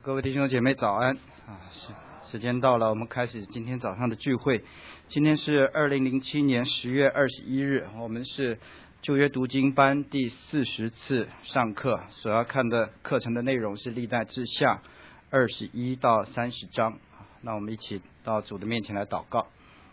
各位弟兄姐妹早安时间到了，我们开始今天早上的聚会。今天是2007年10月21日，我们是旧约读经班第40次上课，所要看的课程的内容是历代志下21到30章。那我们一起到主的面前来祷告。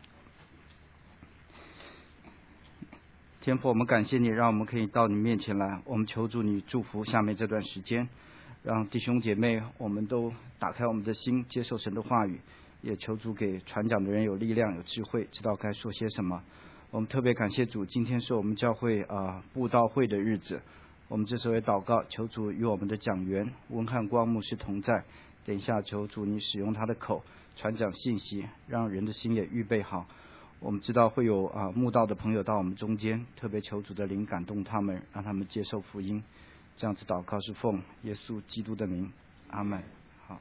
天父，我们感谢你，让我们可以到你面前来，我们求主你祝福下面这段时间，让弟兄姐妹我们都打开我们的心，接受神的话语，也求主给传讲的人有力量有智慧，知道该说些什么。我们特别感谢主，今天是我们教会布道会的日子，我们这时候也祷告，求主与我们的讲员温汉光牧师同在，等一下求主你使用他的口传讲信息，让人的心也预备好。我们知道会有慕道的朋友到我们中间，特别求主的灵感动他们，让他们接受福音。这样子祷告是奉耶稣基督的名，阿们。好，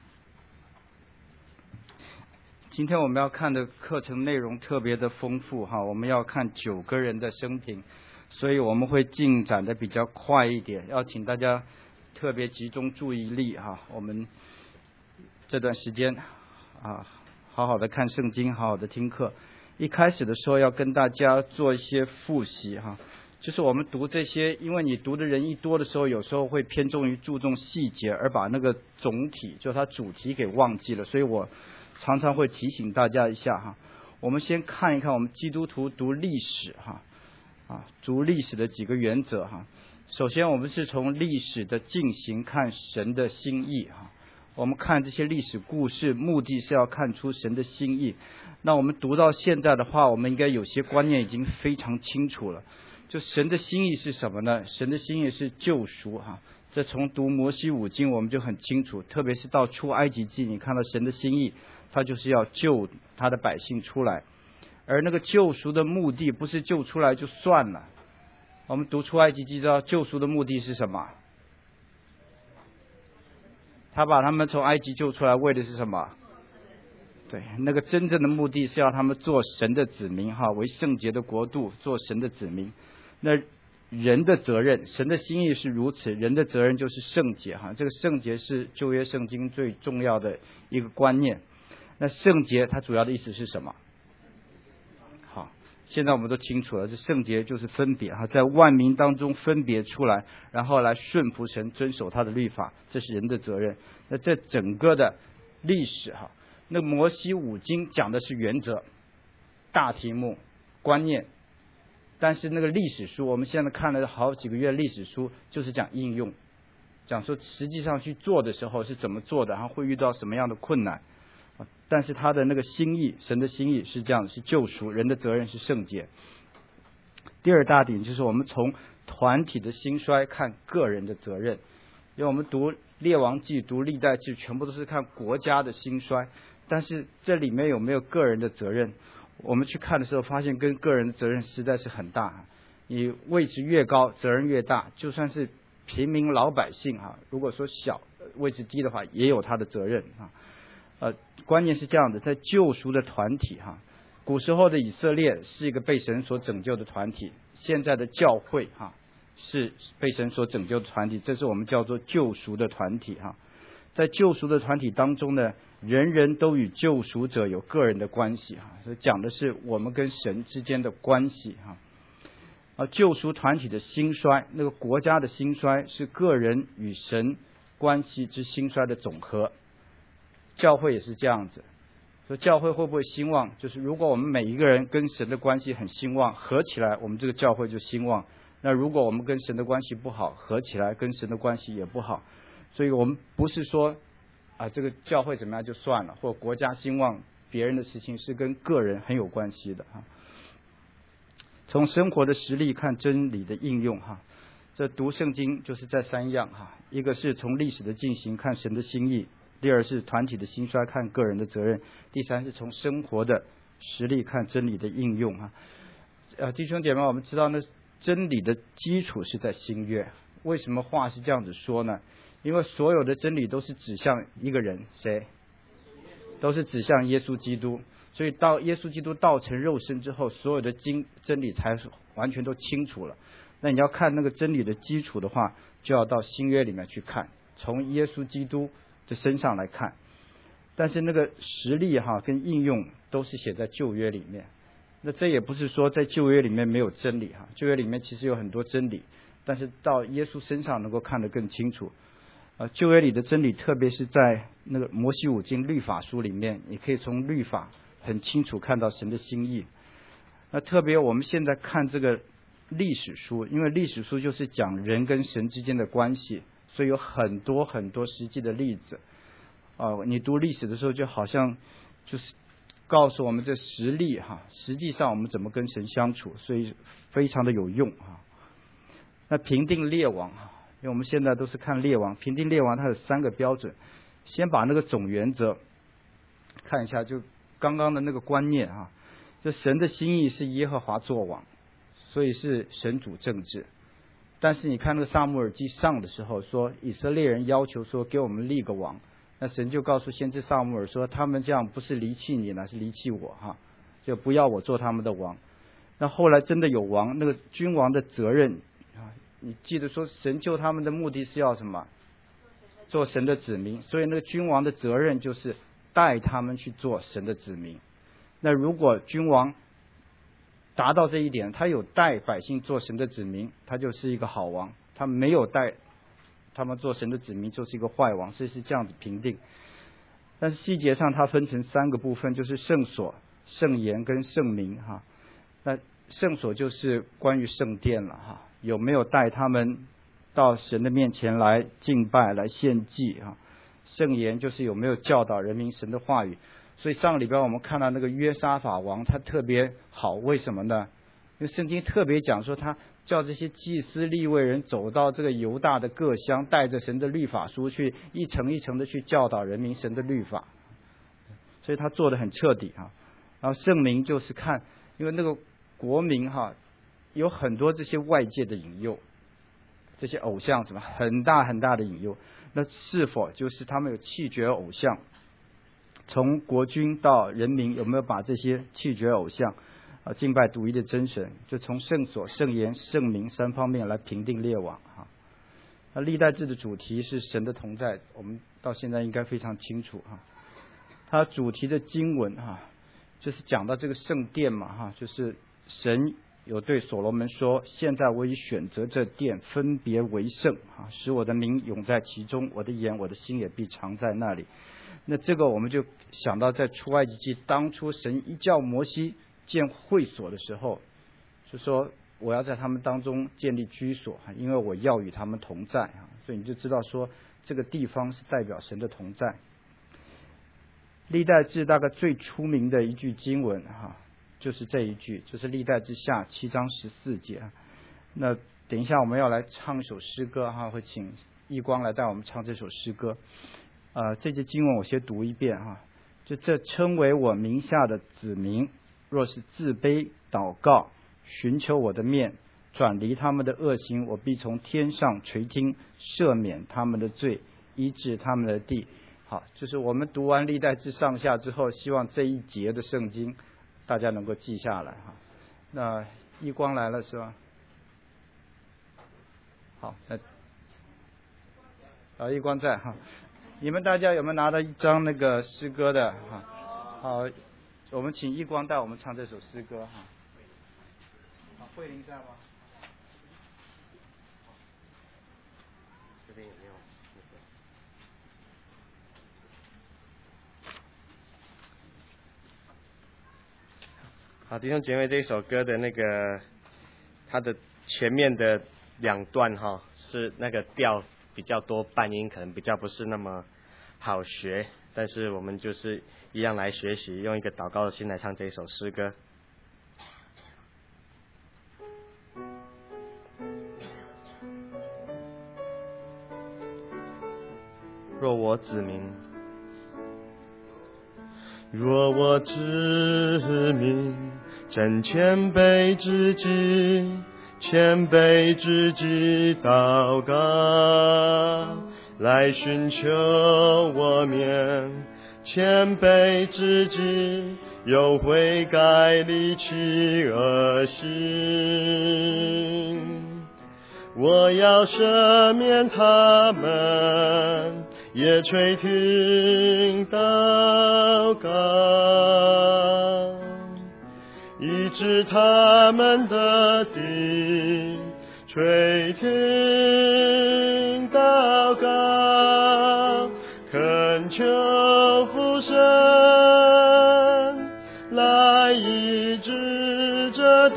今天我们要看的课程内容特别的丰富我们要看9个人的生平，所以我们会进展的比较快一点，要请大家特别集中注意力我们这段时间好好的看圣经，好好的听课。一开始的时候要跟大家做一些复习就是我们读这些，因为你读的人一多的时候，有时候会偏重于注重细节，而把那个总体就它主题给忘记了，所以我常常会提醒大家一下我们先看一看我们基督徒读历史读历史的几个原则首先我们是从历史的进行看神的心意我们看这些历史故事，目的是要看出神的心意。那我们读到现在的话，我们应该有些观念已经非常清楚了。就神的心意是什么呢？神的心意是救赎这从读摩西五经我们就很清楚，特别是到出埃及记，你看到神的心意，他就是要救他的百姓出来。而那个救赎的目的不是救出来就算了。我们读出埃及记知道救赎的目的是什么？他把他们从埃及救出来，为的是什么？对，那个真正的目的是要他们做神的子民为圣洁的国度，做神的子民。那人的责任，神的心意是如此，人的责任就是圣洁这个圣洁是旧约圣经最重要的一个观念。那圣洁它主要的意思是什么？好，现在我们都清楚了，这圣洁就是分别在万民当中分别出来，然后来顺服神，遵守他的律法，这是人的责任。那这整个的历史那摩西五经讲的是原则、大题目、观念，但是那个历史书，我们现在看了好几个月历史书，就是讲应用，讲说实际上去做的时候是怎么做的，然后会遇到什么样的困难。但是他的那个心意，神的心意是这样的，是救赎，人的责任是圣洁。第二大点就是我们从团体的兴衰看个人的责任，因为我们读列王记、读历代志，全部都是看国家的兴衰，但是这里面有没有个人的责任？我们去看的时候发现跟个人的责任实在是很大。你位置越高责任越大，就算是平民老百姓如果说小位置低的话也有他的责任关键是这样的，在救赎的团体古时候的以色列是一个被神所拯救的团体，现在的教会是被神所拯救的团体，这是我们叫做救赎的团体在救赎的团体当中呢，人人都与救赎者有个人的关系所以讲的是我们跟神之间的关系救赎团体的兴衰，那个国家的兴衰是个人与神关系之兴衰的总和。教会也是这样子，所以教会会不会兴旺，就是如果我们每一个人跟神的关系很兴旺，合起来我们这个教会就兴旺。那如果我们跟神的关系不好，合起来跟神的关系也不好。所以我们不是说这个教会怎么样就算了，或国家兴旺，别人的事情是跟个人很有关系的从生活的实例看真理的应用这读圣经就是在3样一个是从历史的进行看神的心意，第二是团体的兴衰看个人的责任，第三是从生活的实例看真理的应用弟兄姐妹，我们知道呢，真理的基础是在新约。为什么话是这样子说呢？因为所有的真理都是指向一个人，谁？都是指向耶稣基督。所以到耶稣基督道成肉身之后，所有的真理才完全都清楚了。那你要看那个真理的基础的话，就要到新约里面去看，从耶稣基督的身上来看。但是那个实例跟应用都是写在旧约里面。那这也不是说在旧约里面没有真理旧约里面其实有很多真理，但是到耶稣身上能够看得更清楚。旧约里的真理，特别是在那个摩西五经律法书里面，你可以从律法很清楚看到神的心意。那特别我们现在看这个历史书，因为历史书就是讲人跟神之间的关系，所以有很多很多实际的例子。你读历史的时候，就好像就是告诉我们这实例实际上我们怎么跟神相处，所以非常的有用那评定列王因为我们现在都是看列王，评定列王它有3个标准。先把那个总原则看一下，就刚刚的那个观念就神的心意是耶和华作王，所以是神主政治。但是你看那个撒母耳记上的时候说，以色列人要求说给我们立个王，那神就告诉先知撒母耳说，他们这样不是离弃你呢，是离弃我就不要我做他们的王。那后来真的有王，那个君王的责任你记得说神救他们的目的是要什么？做神的子民，所以那个君王的责任就是带他们去做神的子民。那如果君王达到这一点，他有带百姓做神的子民，他就是一个好王；他没有带他们做神的子民，就是一个坏王。所以是这样子评定。但是细节上它分成3个部分，就是圣所、圣言跟圣名那圣所就是关于圣殿了有没有带他们到神的面前来敬拜、来献祭圣言就是有没有教导人民神的话语。所以上个礼拜我们看到那个约沙法王，他特别好，为什么呢？因为圣经特别讲说，他叫这些祭司利未人走到这个犹大的各乡，带着神的律法书去一层一层的去教导人民神的律法，所以他做得很彻底然后圣名就是看，因为那个国民有很多这些外界的引诱，这些偶像什么很大很大的引诱，那是否就是他们有弃绝偶像？从国君到人民有没有把这些弃绝偶像敬拜独一的真神？就从圣所、圣言、圣名3方面来评定列王那历代志的主题是神的同在，我们到现在应该非常清楚它主题的经文就是讲到这个圣殿嘛就是神有对所罗门说，现在我已选择这殿，分别为圣使我的名永在其中，我的眼我的心也必常在那里。那这个我们就想到在出埃及记，当初神一叫摩西建会所的时候，就说我要在他们当中建立居所，因为我要与他们同在所以你就知道说这个地方是代表神的同在。历代志大概最出名的一句经文就是这一句，就是历代志下7章14节那等一下我们要来唱一首诗歌会请义光来带我们唱这首诗歌。这节经文我先读一遍就这称为我名下的子民，若是自卑祷告，寻求我的面，转离他们的恶行，我必从天上垂听，赦免他们的罪，医治他们的地。好，就是我们读完历代志上下之后，希望这一节的圣经大家能够记下来那义光来了是吧？好，义光在你们大家有没有拿到一张那个诗歌的好，我们请义光带我们唱这首诗歌慧玲在吗？ 这边有没有？好，弟兄姐妹，这一首歌的那个它的前面的2段是那个调比较多半音，可能比较不是那么好学，但是我们就是一样来学习，用一个祷告的心来唱这一首诗歌。若我子民，若我子民，真谦卑之极，谦卑之极祷告，来寻求我面，谦卑之极，有悔改离弃恶行。我要赦免他们， 也垂听祷告，医治他们的病，垂听祷告，恳求父神来医治这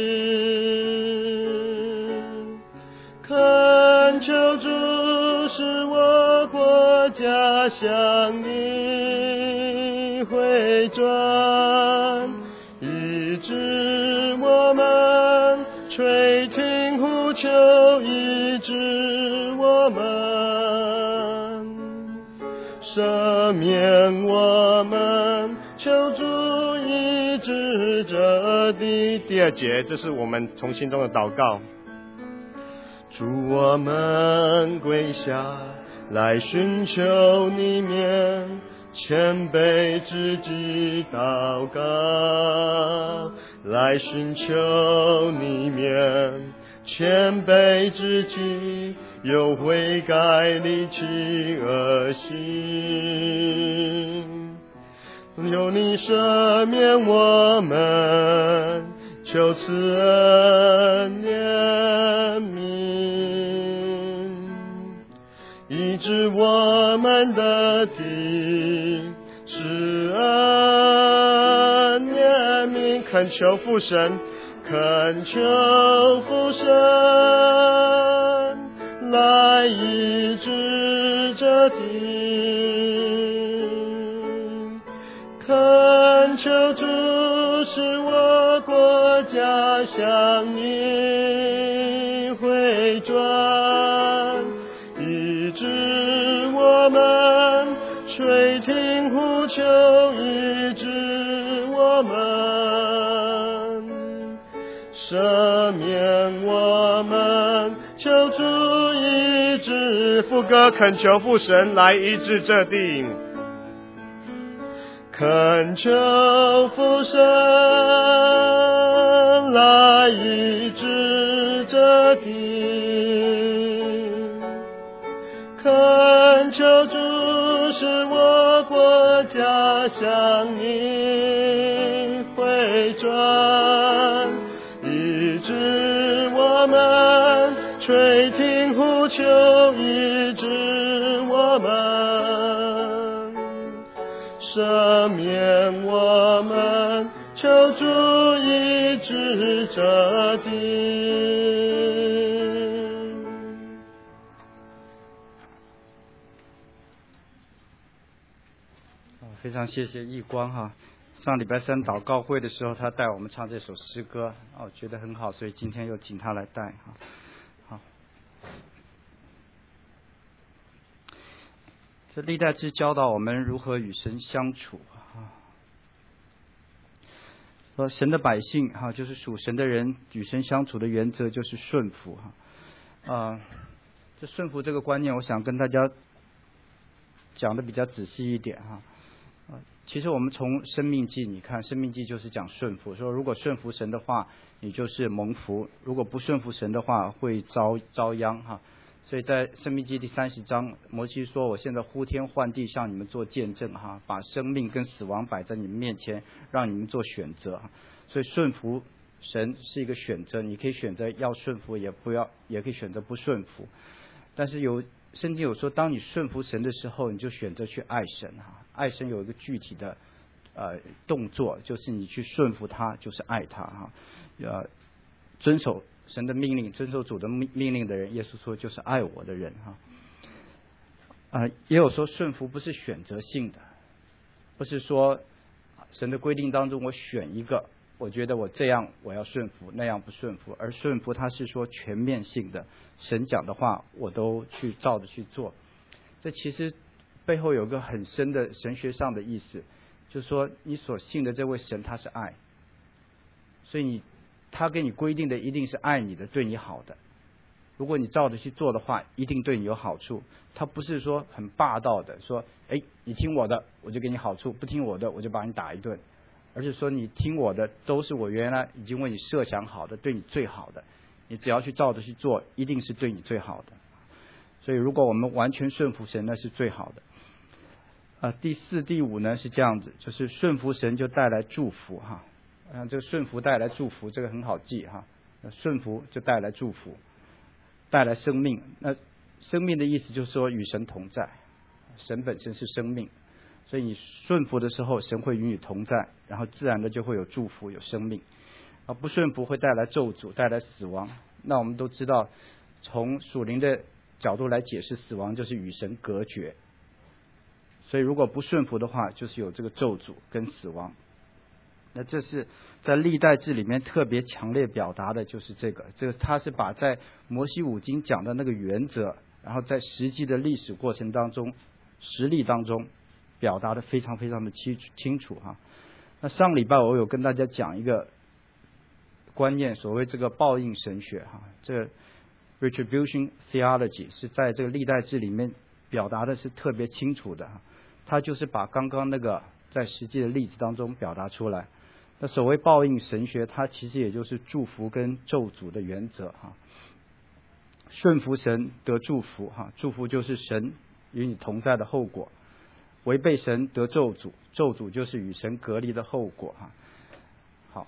地，恳求主使我国家向你回转，医治我们，垂听呼求，医治我们，赦免我们，求主医治这地。第二节，这是我们从心中的祷告。主，我们跪下来寻求你面，谦卑之极祷告，来寻求你面，谦卑之极，有悔改离弃恶行，求你赦免我们，求赐恩怜悯，医治我们的地，施恩怜悯，恳求父神，恳求父神来医治这地，恳求主使我国家向你回转，医治我们，垂听呼求，医治我们，赦免我们，求主医治。副歌，恳求父神来医治这地，恳求父神来医治这地，恳求主使我国家向你回转，医治我们，垂听呼求，医治我们，赦免我们，求主医治这地。 非常谢谢义光哈，上礼拜三祷告会的时候，他带我们唱这首诗歌，我觉得很好，所以今天又请他来带哈。好，这历代志教导我们如何与神相处啊。说神的百姓哈，就是属神的人，与神相处的原则就是顺服哈。这顺服这个观念，我想跟大家讲的比较仔细一点哈。其实我们从生命记，你看生命记就是讲顺服，说如果顺服神的话，你就是蒙福；如果不顺服神的话，会遭殃哈。所以在生命记第30章，摩西说：“我现在呼天唤地向你们做见证哈，把生命跟死亡摆在你们面前，让你们做选择。”所以顺服神是一个选择，你可以选择要顺服，也可以选择不顺服。但是圣经有说，当你顺服神的时候，你就选择去爱神哈。爱神有一个具体的动作，就是你去顺服他，就是爱他哈。遵守神的命令，遵守主的命令的人，耶稣说就是爱我的人哈。也有说顺服不是选择性的，不是说神的规定当中我选一个，我觉得我这样我要顺服，那样不顺服，而顺服它是说全面性的，神讲的话我都去照着去做。这其实背后有个很深的神学上的意思，就是说你所信的这位神他是爱，所以他给你规定的一定是爱你的，对你好的。如果你照着去做的话，一定对你有好处。他不是说很霸道的说，你听我的我就给你好处，不听我的我就把你打一顿，而是说你听我的都是我原来已经为你设想好的，对你最好的，你只要去照着去做，一定是对你最好的。 所以如果我们完全顺服神，那是最好的。第4、第5呢是这样子，就是顺服神就带来祝福哈。这个顺服带来祝福，这个很好记哈。顺服就带来祝福，带来生命。那生命的意思就是说与神同在，神本身是生命，所以你顺服的时候，神会与你同在，然后自然的就会有祝福，有生命。不顺服会带来咒诅，带来死亡。那我们都知道，从属灵的角度来解释，死亡就是与神隔绝。所以如果不顺服的话，就是有这个咒诅跟死亡。那这是在历代志里面特别强烈表达的，就是这个他是把在摩西五经讲的那个原则，然后在实际的历史过程当中、实例当中表达的非常非常的清楚哈。那上礼拜我有跟大家讲一个观念，所谓这个报应神学哈，这个 retribution theology 是在这个历代志里面表达的是特别清楚的哈。他就是把刚刚那个在实际的例子当中表达出来。那所谓报应神学，它其实也就是祝福跟咒诅的原则哈。顺服神得祝福哈，祝福就是神与你同在的后果；违背神得咒诅，咒诅就是与神隔离的后果哈。好，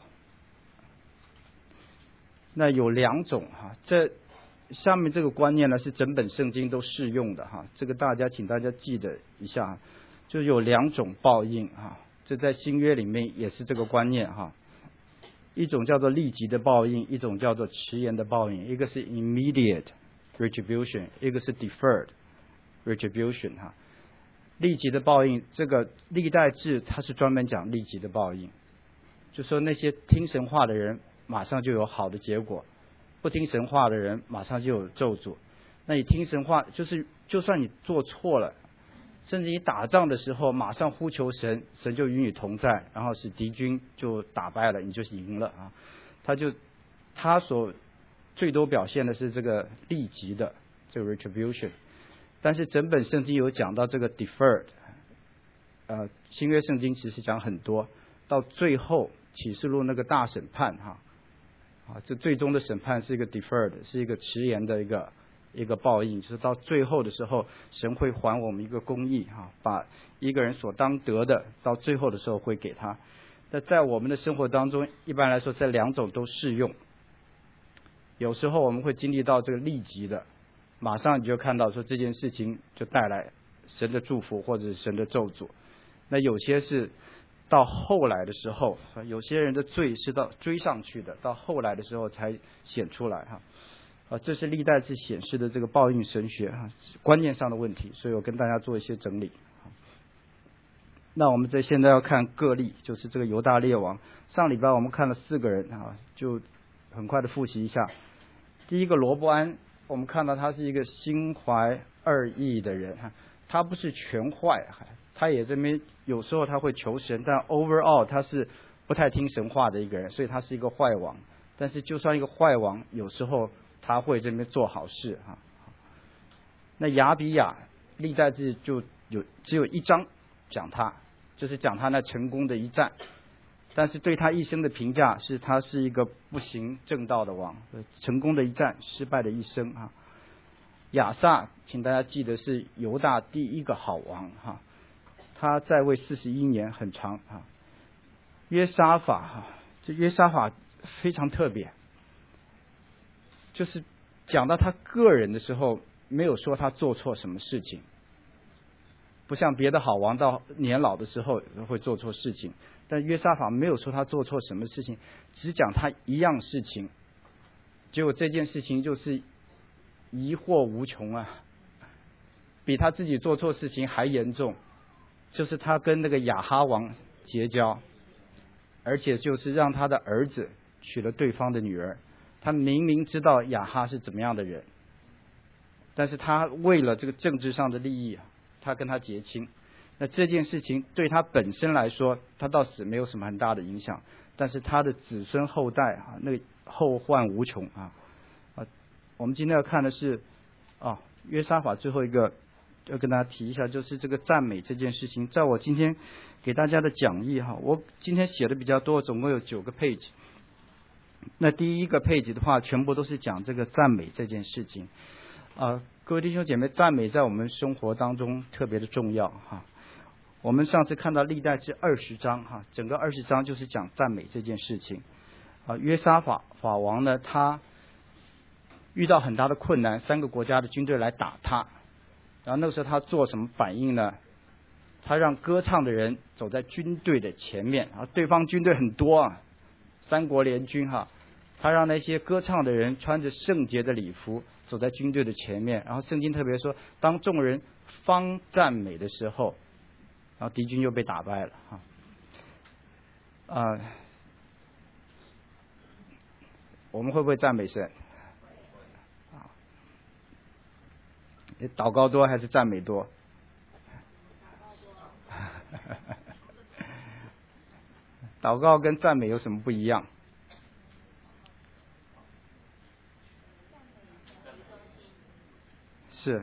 那有2种哈，这下面这个观念呢是整本圣经都适用的哈，这个请大家记得一下，就有2种报应哈。这在新约里面也是这个观念哈，一种叫做立即的报应，一种叫做迟延的报应，一个是 immediate retribution， 一个是 deferred retribution 哈。立即的报应，这个历代志它是专门讲立即的报应，就说那些听神话的人马上就有好的结果，不听神话的人马上就有咒诅。那你听神话，就算你做错了，甚至你打仗的时候马上呼求神，神就与你同在，然后使敌军就打败了，你就赢了啊。他所最多表现的是这个立即的这个 retribution， 但是整本圣经有讲到这个 deferred， 新约圣经其实讲很多，到最后启示录那个大审判哈，这最终的审判是一个 deferred， 是一个迟延的一个报应，就是到最后的时候，神会还我们一个公义哈，把一个人所当得的，到最后的时候会给他。那在我们的生活当中，一般来说这2种都适用。有时候我们会经历到这个立即的，马上你就看到说这件事情就带来神的祝福或者是神的咒诅。那有些是到后来的时候，有些人的罪是到追上去的，到后来的时候才显出来哈。这是历代志显示的这个报应神学观念上的问题，所以我跟大家做一些整理。那我们现在要看个例，就是这个犹大列王。上礼拜我们看了4个人就很快的复习一下。第一个罗波安，我们看到他是一个心怀2意的人他不是全坏，他也这边有时候他会求神，但 overall 他是不太听神话的一个人，所以他是一个坏王。但是就算一个坏王，有时候他会这边做好事哈。那亚比亚历代志只有1章讲他，就是讲他那成功的一战，但是对他一生的评价是他是一个不行正道的王，成功的一战，失败的一生哈。亚撒，请大家记得是犹大第一个好王哈，他在位41年，很长哈。约沙法这约沙法非常特别。就是讲到他个人的时候，没有说他做错什么事情，不像别的好王到年老的时候会做错事情，但约沙法没有说他做错什么事情，只讲他一样事情，结果这件事情就是疑惑无穷啊，比他自己做错事情还严重，就是他跟那个亚哈王结交，而且就是让他的儿子娶了对方的女儿。他明明知道亚哈是怎么样的人，但是他为了这个政治上的利益，他跟他结亲。那这件事情对他本身来说，他到死没有什么很大的影响，但是他的子孙后代那个后患无穷我们今天要看的是约沙法最后一个要跟大家提一下，就是这个赞美这件事情。在我今天给大家的讲义我今天写的比较多，总共有9个 page。那第一个 page 的话，全部都是讲这个赞美这件事情。 各位弟兄姐妹，赞美在我们生活当中特别的重要哈。我们上次看到历代志20章哈，整个20章就是讲赞美这件事情。约沙法王呢，他遇到很大的困难，3个国家的军队来打他，然后那个时候他做什么反应呢？他让歌唱的人走在军队的前面，然后对方军队很多啊，3国联军哈，他让那些歌唱的人穿着圣洁的礼服走在军队的前面，然后圣经特别说，当众人方赞美的时候，然后敌军就被打败了我们会不会赞美神？祷告多还是赞美多？祷告跟赞美有什么不一样？是，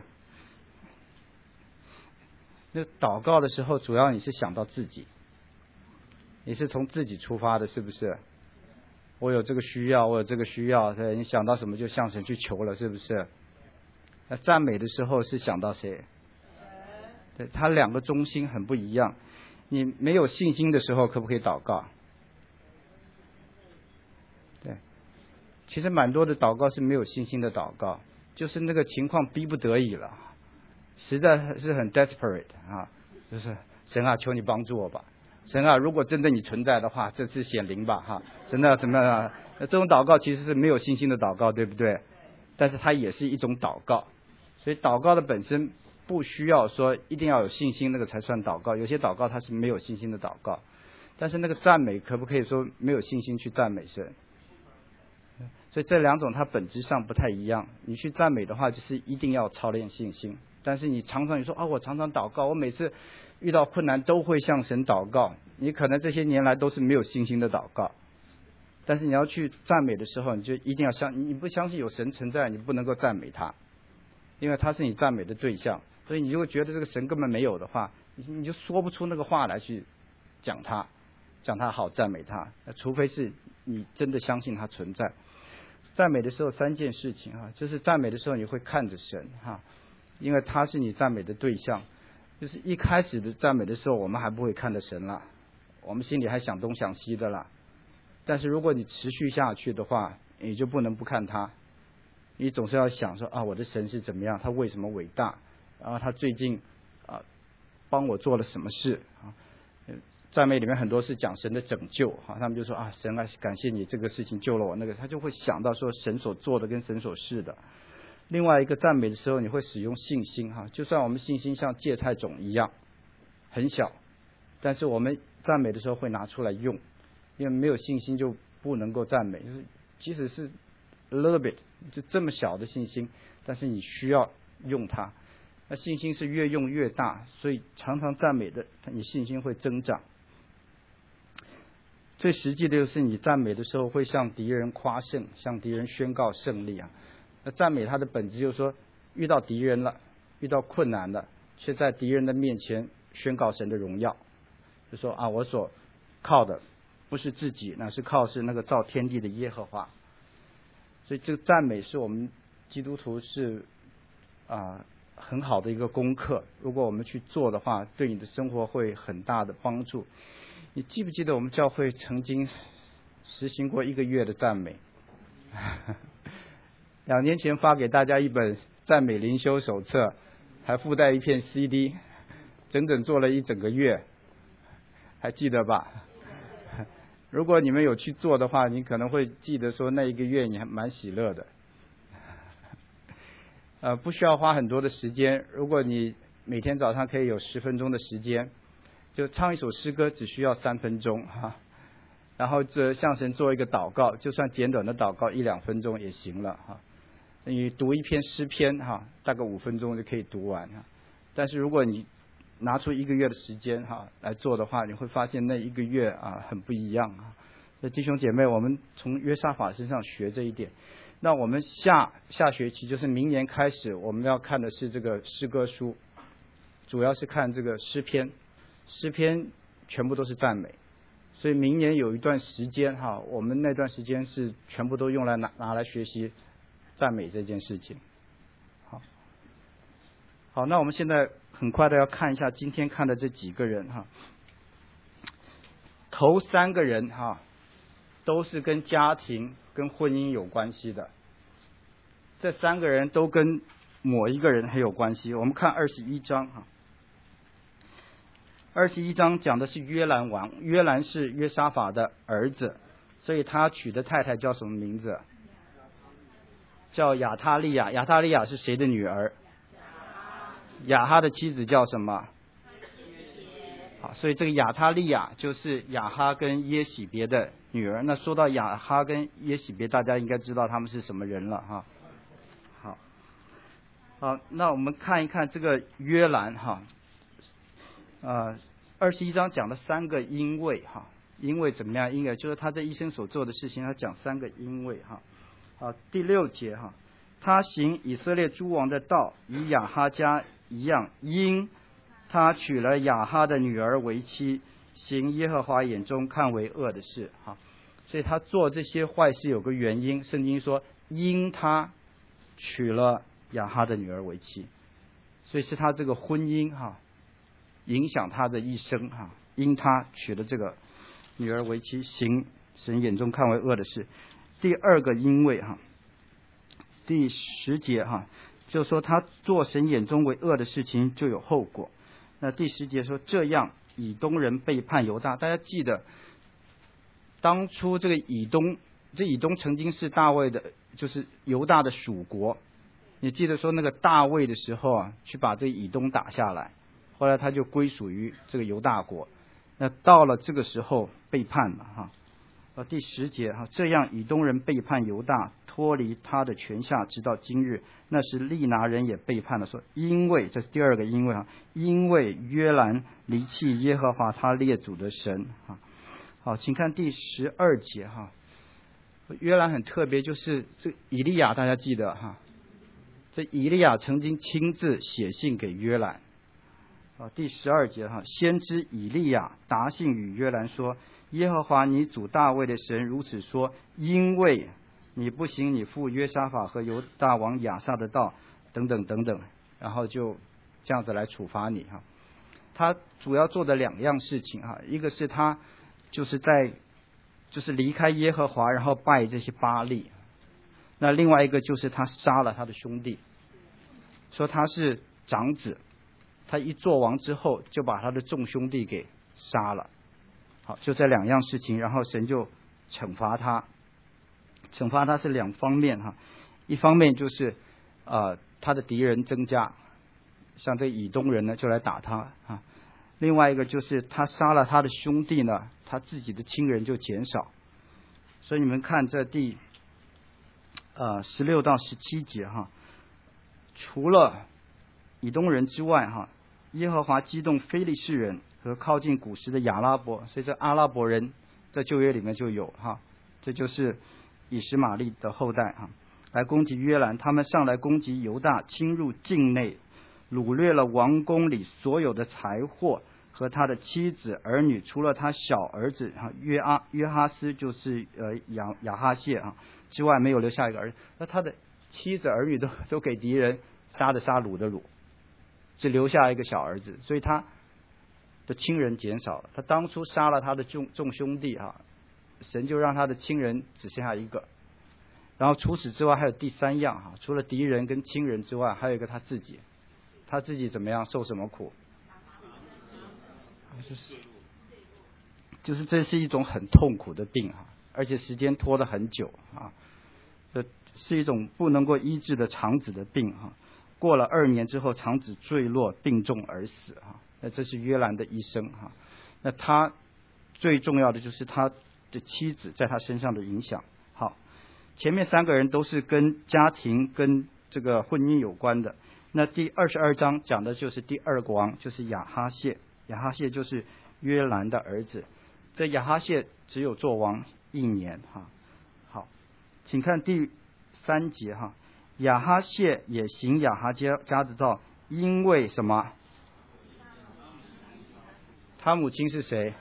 那祷告的时候，主要你是想到自己，你是从自己出发的，是不是？我有这个需要，我有这个需要，对，你想到什么就向神去求了，是不是？那赞美的时候是想到谁？对，他2个中心很不一样。你没有信心的时候，可不可以祷告？对，其实蛮多的祷告是没有信心的祷告，就是那个情况逼不得已了，实在是很 desperate 啊，就是神啊，求你帮助我吧，神啊，如果真的你存在的话，这次显灵吧哈，真的怎么样啊？这种祷告其实是没有信心的祷告，对不对？但是它也是一种祷告，所以祷告的本身不需要说一定要有信心那个才算祷告，有些祷告它是没有信心的祷告，但是那个赞美可不可以说没有信心去赞美神？所以这2种它本质上不太一样。你去赞美的话，就是一定要操练信心，但是你常常说我常常祷告，我每次遇到困难都会向神祷告，你可能这些年来都是没有信心的祷告。但是你要去赞美的时候，你就一定要你不相信有神存在，你不能够赞美他，因为他是你赞美的对象。所以你如果觉得这个神根本没有的话，你就说不出那个话来去讲他好，赞美他。除非是你真的相信他存在。赞美的时候3件事情就是赞美的时候你会看着神因为他是你赞美的对象。就是一开始的赞美的时候，我们还不会看着神啦，我们心里还想东想西的啦。但是如果你持续下去的话，你就不能不看他，你总是要想说我的神是怎么样，他为什么伟大，然后他最近帮我做了什么事赞美里面很多是讲神的拯救他们就说神啊，感谢你这个事情救了我，那个他就会想到说神所做的跟神所示的。另外一个赞美的时候，你会使用信心就算我们信心像芥菜种一样很小，但是我们赞美的时候会拿出来用，因为没有信心就不能够赞美，就是即使是 a little bit 就这么小的信心，但是你需要用它。那信心是越用越大，所以常常赞美的，你信心会增长。最实际的就是你赞美的时候会向敌人夸胜，向敌人宣告胜利那赞美它的本质就是说，遇到敌人了，遇到困难了，却在敌人的面前宣告神的荣耀，就说我所靠的不是自己，那是靠是那个造天地的耶和华。所以这个赞美是我们基督徒是很好的一个功课，如果我们去做的话，对你的生活会很大的帮助。你记不记得我们教会曾经实行过1个月的赞美2年前发给大家一本赞美灵修手册，还附带一片 CD， 整整做了1整个月，还记得吧？如果你们有去做的话，你可能会记得说那1个月你还蛮喜乐的不需要花很多的时间，如果你每天早上可以有10分钟的时间，就唱一首诗歌只需要3分钟然后向神做一个祷告，就算简短的祷告1-2分钟也行了你读一篇诗篇大概5分钟就可以读完但是如果你拿出1个月的时间来做的话，你会发现那1个月很不一样那弟兄姐妹，我们从约沙法身上学这一点。那我们下学期就是明年开始，我们要看的是这个诗歌书，主要是看这个诗篇全部都是赞美，所以明年有一段时间我们那段时间是全部都用来拿来学习赞美这件事情。好。 好，那我们现在很快的要看一下今天看的这几个人哈。头3个人哈，都是跟家庭跟婚姻有关系的。这3个人都跟某一个人很有关系。我们看21章哈。21章讲的是约兰王，约兰是约沙法的儿子，所以他娶的太太叫什么名字？叫亚他利亚。亚他利亚是谁的女儿？亚哈的妻子叫什么？好，所以这个亚他利亚就是亚哈跟耶洗别的女儿。那说到亚哈跟耶洗别，大家应该知道他们是什么人了哈。好，那我们看一看这个约兰哈。21章讲了3个因为哈，因为怎么样？因为就是他这一生所做的事情，他讲3个因为哈。好，第6节哈，他行以色列诸王的道，与亚哈家一样，因他娶了亚哈的女儿为妻，行耶和华眼中看为恶的事哈。所以他做这些坏事有个原因，圣经说因他娶了亚哈的女儿为妻，所以是他这个婚姻哈影响他的一生哈，因他娶了这个女儿为妻，行神眼中看为恶的事。第2个因为哈，第10节哈，就说他做神眼中为恶的事情就有后果。那第10节说这样以东人背叛犹大。大家记得当初这个以东曾经是大卫的，就是犹大的属国。你记得说那个大卫的时候啊，去把这个以东打下来，后来他就归属于这个犹大国。那到了这个时候背叛了哈。第10节哈，这样以东人背叛犹大，脱离他的权下，直到今日。那时利拿人也背叛了，说因为这是第2个因为哈，因为约兰离弃耶和华他列祖的神哈。好，请看第12节哈。约兰很特别，就是这以利亚，大家记得哈，这以利亚曾经亲自写信给约兰。第12节哈，先知以利亚答信与约兰说，耶和华你主大卫的神如此说，因为你不行你父约沙法和犹大王亚撒的道等等等等，然后就这样子来处罚你哈。他主要做的2样事情哈，一个是他就是离开耶和华，然后拜这些巴力。那另外一个就是他杀了他的兄弟，说他是长子，他一做王之后就把他的众兄弟给杀了。好，就这2样事情，然后神就惩罚他。惩罚他是2方面哈，一方面就是他的敌人增加，像这以东人呢就来打他啊。另外一个就是他杀了他的兄弟呢，他自己的亲人就减少。所以你们看这第16到17节哈，除了以东人之外哈，耶和华激动非利士人和靠近古时的亚拉伯，所以这阿拉伯人在旧约里面就有哈，这就是以实玛利的后代哈，来攻击约兰。他们上来攻击犹大，侵入境内，掳掠了王宫里所有的财货和他的妻子儿女，除了他小儿子约哈斯，就是亚哈谢之外，没有留下一个儿子。那他的妻子儿女都给敌人杀的杀，掳的掳，只留下一个小儿子，所以他的亲人减少了。他当初杀了他的众兄弟神就让他的亲人只剩下一个。然后除此之外还有第3样除了敌人跟亲人之外，还有一个他自己怎么样，受什么苦？就是这是一种很痛苦的病而且时间拖得很久是一种不能够医治的肠子的病过了2年之后，肠子坠落，病重而死那这是约兰的一生那他最重要的就是他的妻子在他身上的影响。好，前面3个人都是跟家庭跟这个婚姻有关的。那第22章讲的就是第2个王，就是亚哈谢。亚哈谢就是约兰的儿子。这亚哈谢只有做王1年好，请看第3节亚哈谢也行亚哈家的道，因为什么？他母亲是谁？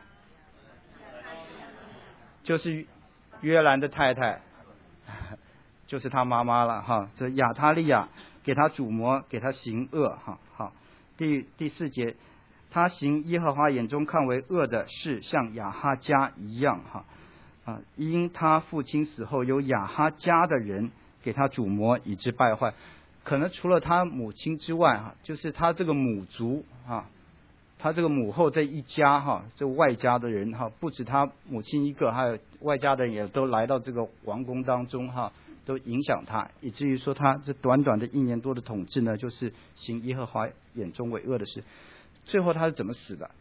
就是约兰的太太，就是他妈妈了这亚他利亚给他主谋，给他行恶哈。好，第4节，他行耶和华眼中看为恶的事，像亚哈家一样哈。因他父亲死后，有亚哈家的人给他主谋，以致败坏。可能除了他母亲之外哈，就是他这个母族哈，他这个母后这一家哈，这外家的人哈，不止他母亲一个，还有外家的人也都来到这个王宫当中哈，都影响他，以至于说他这短短的1年多的统治呢，就是行耶和华眼中为恶的事。最后他是怎么死的？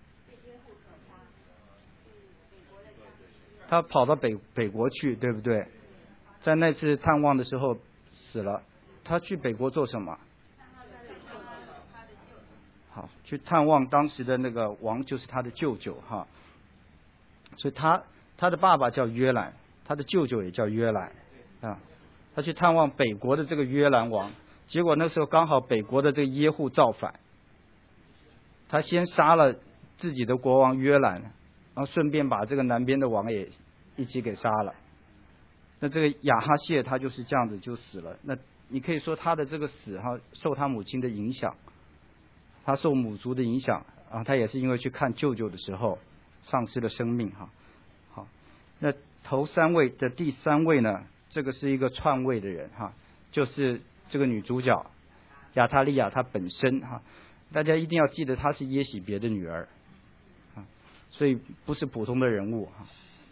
他跑到北国去，对不对？在那次探望的时候死了。他去北国做什么？好，去探望当时的那个王，就是他的舅舅哈。所以他的爸爸叫约兰，他的舅舅也叫约兰啊。他去探望北国的这个约兰王，结果那时候刚好北国的这个耶户造反，他先杀了自己的国王约兰，然后顺便把这个南边的王也一起给杀了。那这个亚哈谢他就是这样子就死了。那你可以说他的这个死哈，受他母亲的影响，他受母族的影响啊，他也是因为去看舅舅的时候丧失了生命哈。好，那头3位的第3位呢，这个是一个篡位的人哈，就是这个女主角亚他利亚她本身哈，大家一定要记得她是耶洗别的女儿啊，所以不是普通的人物哈。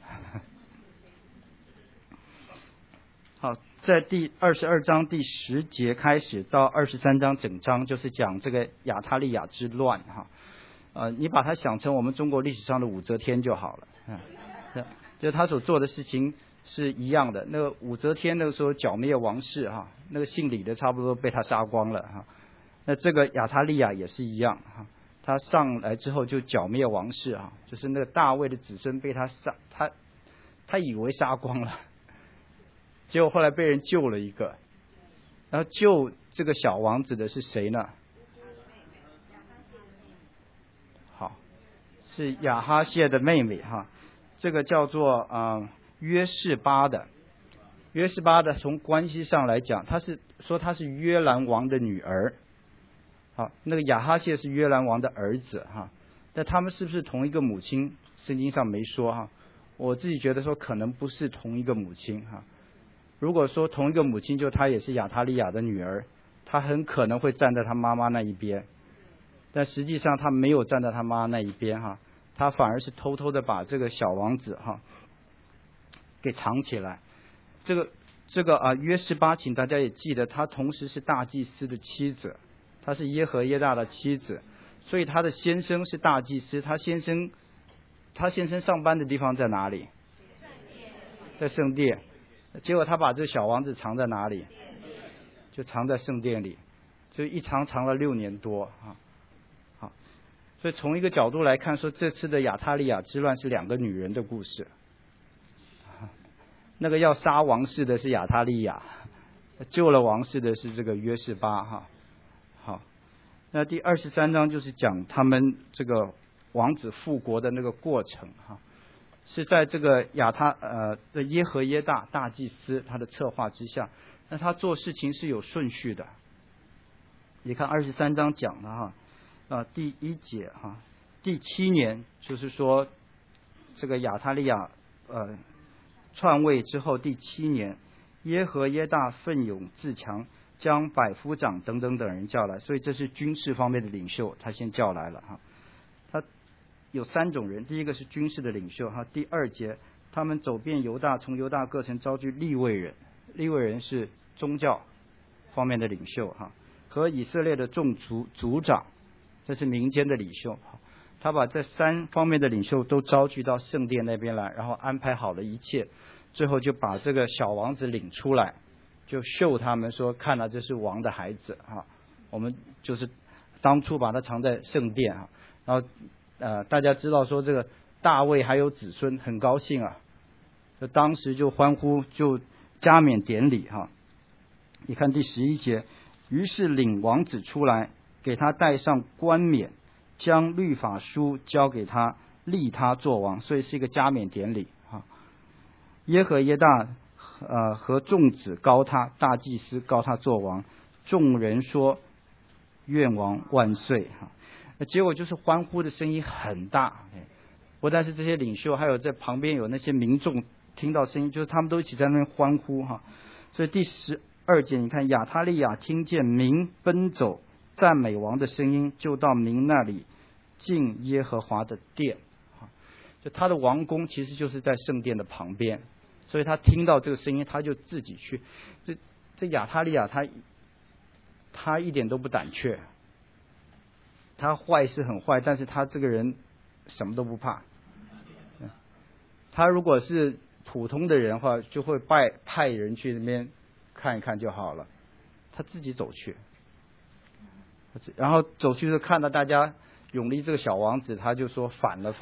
好，在第22章第10节开始到23章整章就是讲这个亚他利亚之乱哈。你把它想成我们中国历史上的武则天就好了。就是他所做的事情是一样的。那个武则天那个时候剿灭王室哈，那个姓李的差不多被他杀光了哈。那这个亚他利亚也是一样哈，他上来之后就剿灭王室哈，就是那个大卫的子孙被他杀，他以为杀光了。结果后来被人救了一个，然后救这个小王子的是谁呢？好，是亚哈谢的妹妹哈，这个叫做约示巴的。约示巴的从关系上来讲，他是说他是约兰王的女儿。好，那个亚哈谢是约兰王的儿子哈，但他们是不是同一个母亲？圣经上没说哈，我自己觉得说可能不是同一个母亲哈。如果说同一个母亲，就她也是亚他利亚的女儿，她很可能会站在她妈妈那一边，但实际上她没有站在她妈妈那一边哈，她反而是偷偷的把这个小王子哈给藏起来。这个约示巴，请大家也记得，她同时是大祭司的妻子，她是耶和耶大的妻子，所以她的先生是大祭司。她先生上班的地方在哪里？在圣殿。结果他把这小王子藏在哪里？就藏在圣殿里，就一藏了6年多啊。好，所以从一个角度来看，说这次的亚他利亚之乱是2个女人的故事。那个要杀王室的是亚他利亚，救了王室的是这个约示巴哈。好，那第23章就是讲他们这个王子复国的那个过程哈。是在这个的耶和耶大祭司他的策划之下，那他做事情是有顺序的。你看23章讲的哈，第1节哈，第7年就是说这个亚他利亚篡位之后第7年，耶和耶大奋勇自强，将百夫长等人叫来，所以这是军事方面的领袖，他先叫来了哈。有3种人，第一个是军事的领袖哈。第2节，他们走遍犹大，从犹大各城招聚利未人，利未人是宗教方面的领袖哈，和以色列的众族长，这是民间的领袖。他把这3方面的领袖都招聚到圣殿那边来，然后安排好了一切，最后就把这个小王子领出来，就秀他们说，看了这是王的孩子哈，我们就是当初把他藏在圣殿哈，然后大家知道说这个大卫还有子孙，很高兴啊，就当时就欢呼，就加冕典礼哈。你看第11节，于是领王子出来，给他戴上冠冕，将律法书交给他，立他做王，所以是一个加冕典礼哈。耶和耶大和众子高他，大祭司高他做王， 众人说愿王万岁哈。结果就是欢呼的声音很大，不但是这些领袖，还有在旁边有那些民众听到声音，就是他们都一起在那边欢呼哈。所以第12节，你看亚他利亚听见民奔走赞美王的声音，就到民那里进耶和华的殿。就他的王宫其实就是在圣殿的旁边，所以他听到这个声音，他就自己去。这亚他利亚他一点都不胆怯，他坏是很坏，但是他这个人什么都不怕。他如果是普通的人的话，就会派人去那边看一看就好了，他自己走去，然后走去就看到大家拥立这个小王子，他就说反了。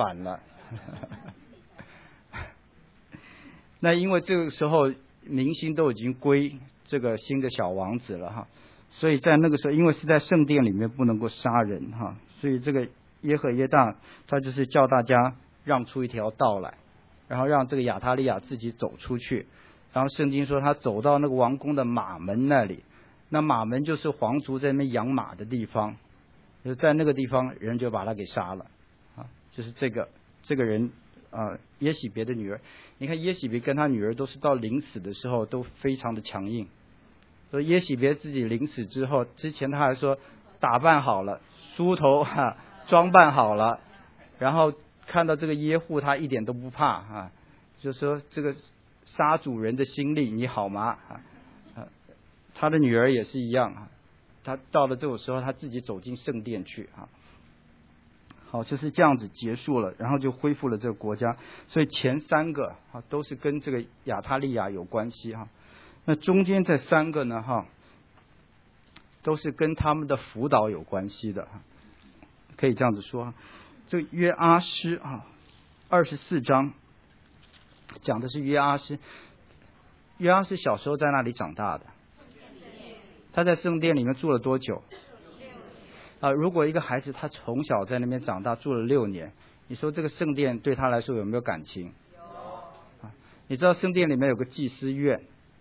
那因为这个时候民心都已经归这个新的小王子了哈，所以在那个时候，因为是在圣殿里面不能够杀人哈，所以这个耶和耶大他就是叫大家让出一条道来，然后让这个亚他利亚自己走出去。然后圣经说他走到那个王宫的马门那里，那马门就是皇族在那边养马的地方，就在那个地方人就把他给杀了啊，就是这个人耶洗别的女儿。你看耶洗别跟他女儿都是到临死的时候都非常的强硬。所以耶洗别自己临死之后，之前他还说打扮好了，梳头装扮好了，然后看到这个耶户他一点都不怕就说这个杀主人的心力你好吗他的女儿也是一样他到了这种时候他自己走进圣殿去好，就是这样子结束了，然后就恢复了这个国家。所以前3个都是跟这个亚他利亚有关系那中间这3个呢都是跟他们的辅导有关系的可以这样子说。这个约阿施24章讲的是约阿施。约阿施小时候在那里长大的，他在圣殿里面住了多久如果一个孩子他从小在那边长大住了6年，你说这个圣殿对他来说有没有感情？有你知道圣殿里面有个祭司院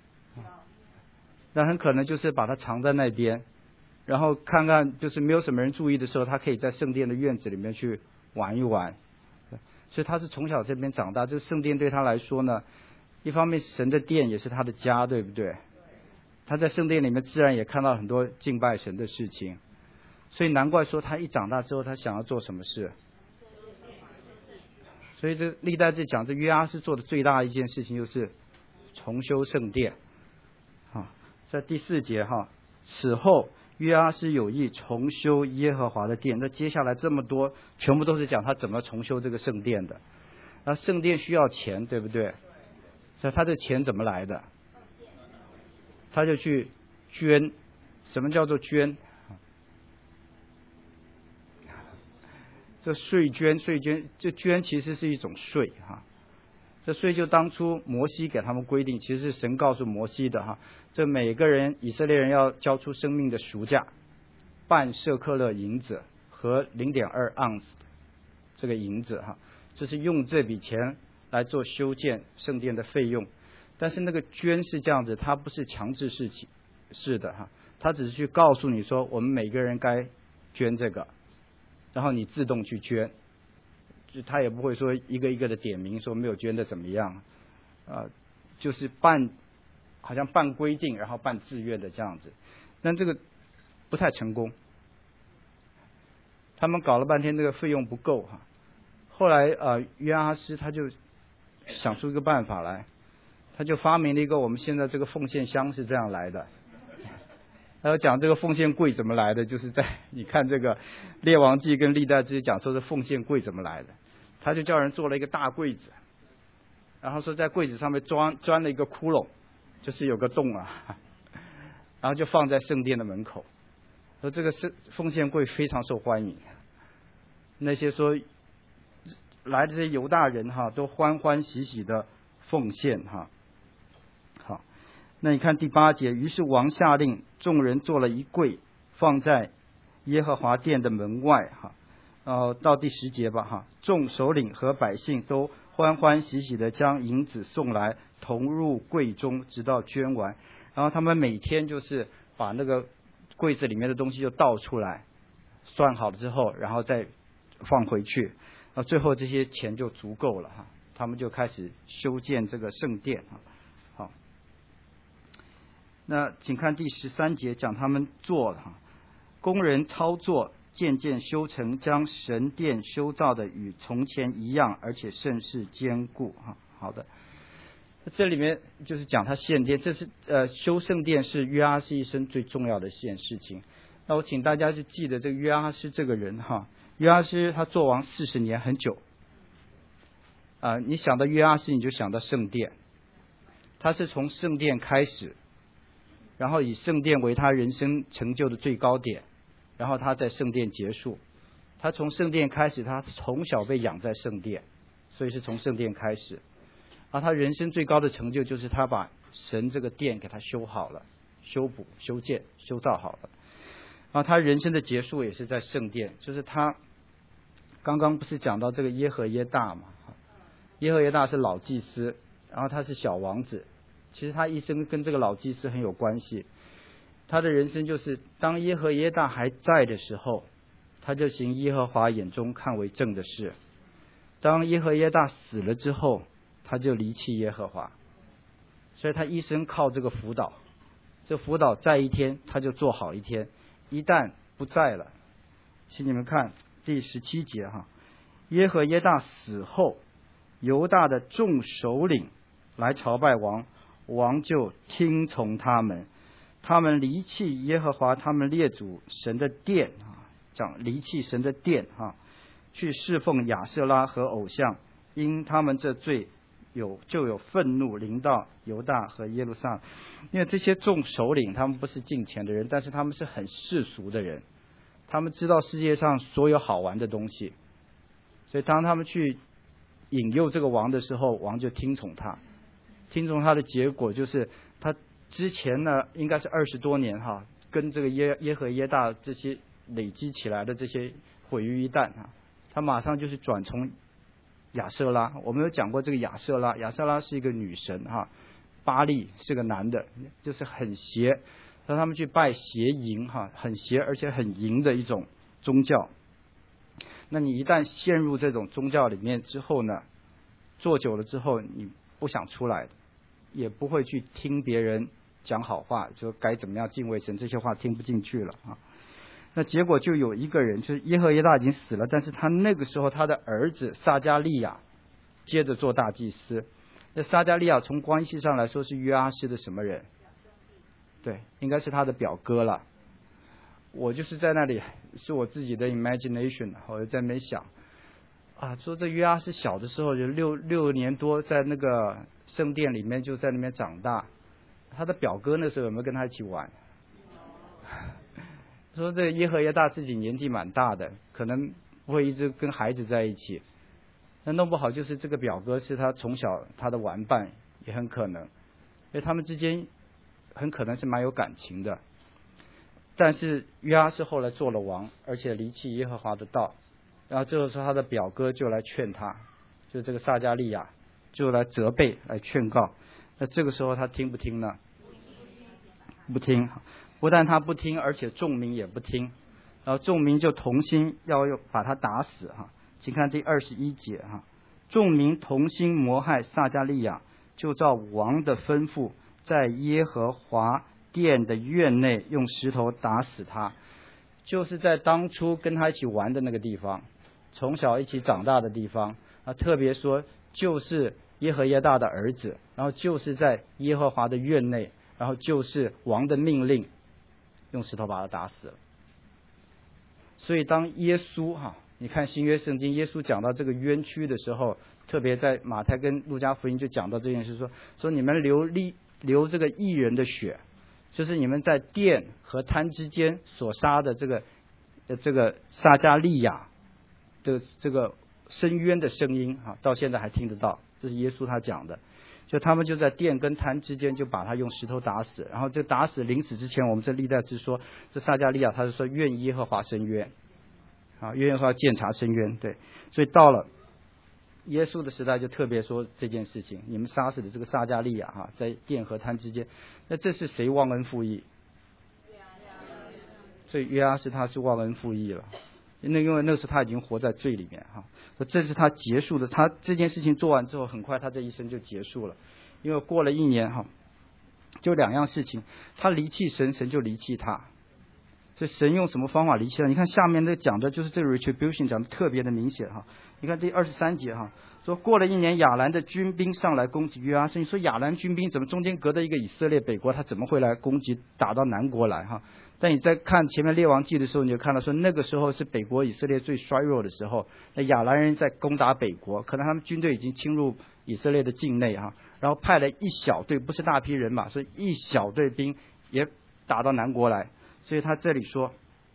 那很可能就是把他藏在那边，然后看看就是没有什么人注意的时候，他可以在圣殿的院子里面去玩一玩。所以他是从小这边长大，这个圣殿对他来说呢，一方面神的殿也是他的家，对不对？他在圣殿里面自然也看到很多敬拜神的事情，所以难怪说他一长大之后他想要做什么事。所以这历代志讲这约阿施做的最大的一件事情就是重修圣殿在第4节此后约阿施有意重修耶和华的殿。那接下来这么多全部都是讲他怎么重修这个圣殿的。那圣殿需要钱，对不对？所以他的钱怎么来的？他就去捐。什么叫做捐？这税捐，这捐其实是一种税这税就当初摩西给他们规定，其实是神告诉摩西的这每个人以色列人要交出生命的赎价，半舍克勒银子和0.2盎司这个银子就是用这笔钱来做修建圣殿的费用。但是那个捐是这样子，它不是强制式的它只是去告诉你说我们每个人该捐这个，然后你自动去捐，就他也不会说一个一个的点名说没有捐的怎么样就是好像半规定然后半自愿的这样子。但这个不太成功，他们搞了半天这个费用不够后来约阿施他就想出一个办法来，他就发明了一个我们现在这个奉献箱是这样来的。还有讲这个奉献柜怎么来的，就是在你看这个列王记跟历代志讲说是奉献柜怎么来的。他就叫人做了一个大柜子，然后说在柜子上面钻了一个窟窿，就是有个洞然后就放在圣殿的门口。说这个奉献柜非常受欢迎，那些说来的这些犹大人都欢欢喜喜的奉献好，那你看第8节，于是王下令众人做了一柜，放在耶和华殿的门外到第10节吧众首领和百姓都欢欢喜喜的将银子送来，同入柜中，直到捐完。然后他们每天就是把那个柜子里面的东西就倒出来，算好了之后，然后再放回去，最后这些钱就足够了哈，他们就开始修建这个圣殿啊。好，那请看第13节讲他们做哈，工人操作，渐渐修成，将神殿修造的与从前一样，而且甚是坚固哈。好的，这里面就是讲他献殿，这是修圣殿是约阿施一生最重要的一件事情。那我请大家就记得这个约阿施这个人哈，约阿施他做王40年，很久你想到约阿施你就想到圣殿，他是从圣殿开始，然后以圣殿为他人生成就的最高点，然后他在圣殿结束。他从圣殿开始，他从小被养在圣殿，所以是从圣殿开始。他人生最高的成就就是他把神这个殿给他修好了，修补、修建、修造好了。他人生的结束也是在圣殿，就是他刚刚不是讲到这个耶和耶大嘛？耶和耶大是老祭司，然后他是小王子，其实他一生跟这个老祭司很有关系。他的人生就是当耶和耶大还在的时候，他就行耶和华眼中看为正的事。当耶和耶大死了之后，他就离弃耶和华，所以他一生靠这个辅导，这辅导在一天他就做好一天，一旦不在了，请你们看第17节哈，耶和耶大死后，犹大的众首领来朝拜王，王就听从他们，他们离弃耶和华他们列祖神的殿讲离弃神的殿去侍奉亚舍拉和偶像，因他们这罪就有愤怒临到犹大和耶路撒冷。因为这些众首领他们不是敬虔的人，但是他们是很世俗的人，他们知道世界上所有好玩的东西，所以当他们去引诱这个王的时候，王就听从他。听从他的结果就是他之前呢应该是20多年跟这个耶和耶大这些累积起来的这些毁于一旦他马上就是转从亚舍拉。我们有讲过这个亚舍拉是一个女神巴利是个男的，就是很邪，让他们去拜邪淫很邪而且很淫的一种宗教。那你一旦陷入这种宗教里面之后呢，做久了之后你不想出来的，也不会去听别人讲好话，说该怎么样敬畏神，这些话听不进去了那结果就有一个人，就是耶和耶大已经死了，但是他那个时候他的儿子撒迦利亚接着做大祭司。那撒迦利亚从关系上来说是约阿施的什么人？对，应该是他的表哥了。我就是在那里是我自己的 imagination， 我就在那边想说这约阿施小的时候就六年多在那个圣殿里面就在那边长大，他的表哥那时候有没有跟他一起玩？说这耶和耶大自己年纪蛮大的，可能不会一直跟孩子在一起，那弄不好就是这个表哥是他从小他的玩伴，也很可能，因为他们之间很可能是蛮有感情的。但是约阿施后来做了王，而且离弃耶和华的道，然后这个时候他的表哥就来劝他，就这个撒迦利亚就来责备来劝告。那这个时候他听不听呢？不听，不但他不听，而且众民也不听，然后众民就同心要把他打死请看第21节众民同心谋害撒迦利亚，就照王的吩咐，在耶和华殿的院内用石头打死他，就是在当初跟他一起玩的那个地方，从小一起长大的地方特别说就是耶和耶大的儿子，然后就是在耶和华的院内，然后就是王的命令，用石头把他打死了。所以当耶稣你看新约圣经，耶稣讲到这个冤屈的时候，特别在马太跟路加福音就讲到这件事，说你们流这个义人的血，就是你们在殿和坛之间所杀的这个撒迦利亚的这个申冤的声音到现在还听得到，这是耶稣他讲的。就他们就在殿跟坛之间就把他用石头打死，然后这打死临死之前，我们这历代志说这撒迦利亚他是说愿耶和华伸冤愿耶和华鉴察伸冤。对，所以到了耶稣的时代就特别说这件事情，你们杀死的这个撒迦利亚在殿和坛之间，那这是谁忘恩负义？ 所以约阿施他是忘恩负义了。因为那时候他已经活在罪里面哈，这是他结束的。他这件事情做完之后，很快他这一生就结束了。因为过了1年哈，就2样事情，他离弃神，神就离弃他。所以神用什么方法离弃他？你看下面那讲的就是这个 retribution 讲的特别的明显哈。你看第23节哈，说过了1年，亚兰的军兵上来攻击约阿施。你说亚兰军兵怎么中间隔着一个以色列北国，他怎么会来攻击打到南国来哈？但你在看前面列王记的时候，你就看到说那个时候是北国以色列最衰弱的时候，那亚兰人在攻打北国，可能他们军队已经侵入以色列的境内哈，然后派了一小队，不是大批人马，所以一小队兵也打到南国来。所以他这里说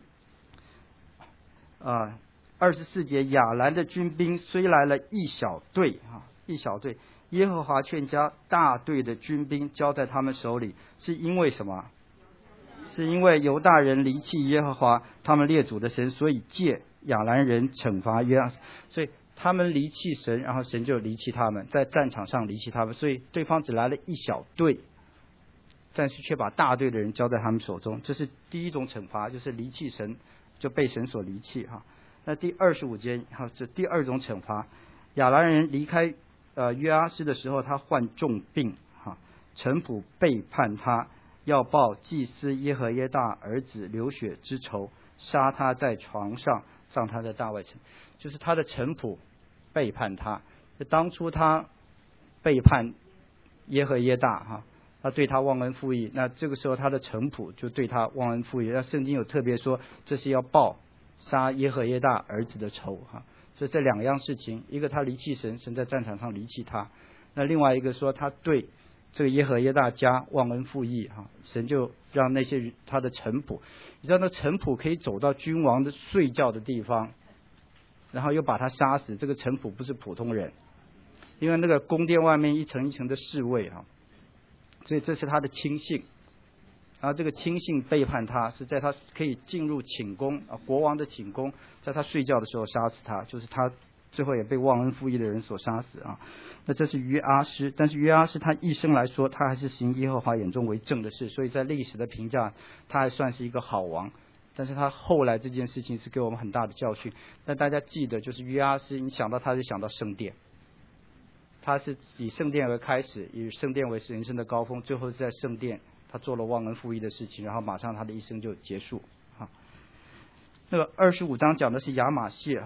24节，亚兰的军兵虽来了一小队一小队，耶和华劝将大队的军兵交在他们手里，是因为什么？是因为犹大人离弃耶和华他们列祖的神，所以借亚兰人惩罚约阿施。所以他们离弃神，然后神就离弃他们，在战场上离弃他们。所以对方只来了一小队，但是却把大队的人交在他们手中。这是第一种惩罚，就是离弃神，就被神所离弃哈。那第25节这第二种惩罚，亚兰人离开约阿施的时候，他患重病臣仆背叛他，要报祭司耶和耶大儿子流血之仇，杀他在床上，葬他在大卫城。就是他的臣仆背叛他，当初他背叛耶和耶大他对他忘恩负义，那这个时候他的臣仆就对他忘恩负义。那圣经有特别说，这是要报杀耶和耶大儿子的仇所以这2样事情，一个他离弃神，神在战场上离弃他；那另外一个说他对这个耶和耶大家忘恩负义神就让那些他的臣仆，你知道那臣仆可以走到君王的睡觉的地方，然后又把他杀死。这个臣仆不是普通人，因为那个宫殿外面一层一层的侍卫所以这是他的亲信。然后这个亲信背叛他，是在他可以进入寝宫国王的寝宫，在他睡觉的时候杀死他，就是他最后也被忘恩负义的人所杀死那这是约阿施，但是约阿施他一生来说，他还是行耶和华眼中为正的事，所以在历史的评价，他还算是一个好王。但是他后来这件事情是给我们很大的教训。但大家记得，就是约阿施，你想到他就想到圣殿，他是以圣殿为开始，以圣殿为人生的高峰，最后是在圣殿他做了忘恩负义的事情，然后马上他的一生就结束那个25章讲的是亚玛谢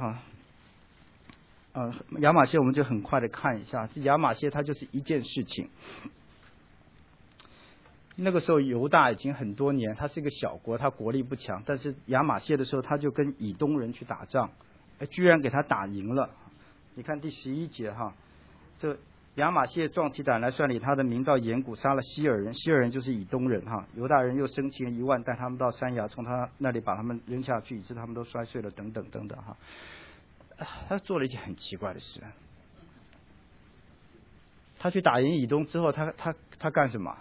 亚玛谢我们就很快的看一下，这亚玛谢它就是一件事情。那个时候犹大已经很多年，他是一个小国，他国力不强，但是亚玛谢的时候他就跟以东人去打仗，居然给他打赢了。你看第11节这亚玛谢壮起胆来，率领他的民到岩谷，杀了希尔人，希尔人就是以东人犹大人又生擒1万，带他们到山崖，从他那里把他们扔下去，以致他们都摔碎了，等等等等他做了一件很奇怪的事，他去打赢以东之后，他干什么？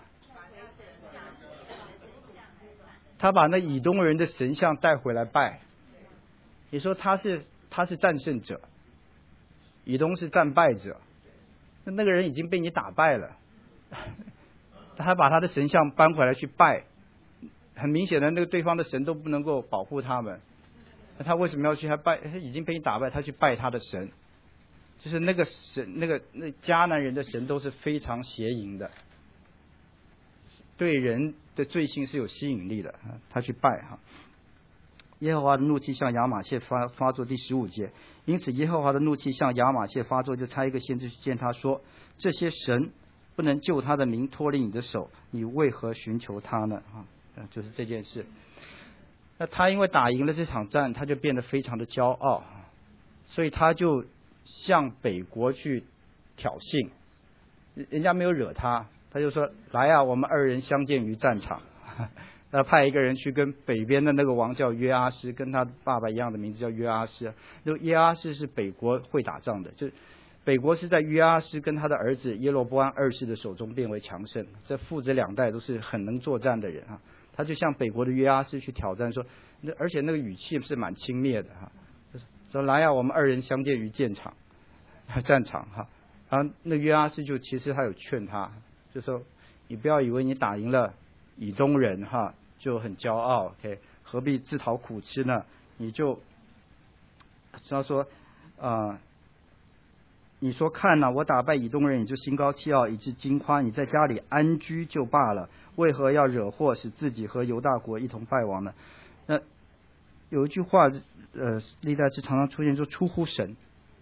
他把那以东人的神像带回来拜。你说他是战胜者，以东是战败者，那个人已经被你打败了，他还把他的神像搬回来去拜，很明显的那个对方的神都不能够保护他们，那他为什么要去拜？他已经被你打败，他去拜他的神，就是那个神，那迦南人的神都是非常邪淫的，对人的罪性是有吸引力的，他去拜耶和华的怒气向亚玛谢发作，第15节。因此耶和华的怒气向亚玛谢发作，就差一个先知去见他说，这些神不能救他的民脱离你的手，你为何寻求他呢？就是这件事。那他因为打赢了这场战，他就变得非常的骄傲，所以他就向北国去挑衅，人家没有惹他，他就说来啊，我们2人相见于战场。他派一个人去跟北边的那个王叫约阿施，跟他爸爸一样的名字叫约阿施。约阿施是北国会打仗的，就是北国是在约阿施跟他的儿子耶罗波安2世的手中变为强盛，这父子2代都是很能作战的人他就向北国的约阿施去挑战说，而且那个语气是蛮轻蔑的说来啊，我们2人相见于战场然后那约阿施就其实他有劝他，就说你不要以为你打赢了以东人就很骄傲，OK， 何必自讨苦吃呢？你就他说你说看我打败以东人，你就心高气傲，以致惊夸，你在家里安居就罢了，为何要惹祸，使自己和犹大国一同败亡呢？那有一句话历代志常常出现，说出乎神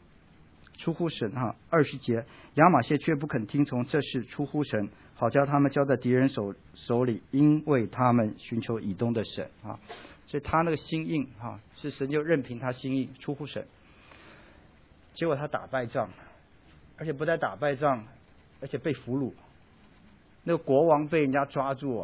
20节，亚玛谢却不肯听从，这是出乎神，好叫他们交在敌人手里，因为他们寻求以东的神所以他那个心硬是神就任凭他心硬，出乎神。结果他打败仗，而且不但打败仗，而且被俘虏，那个国王被人家抓住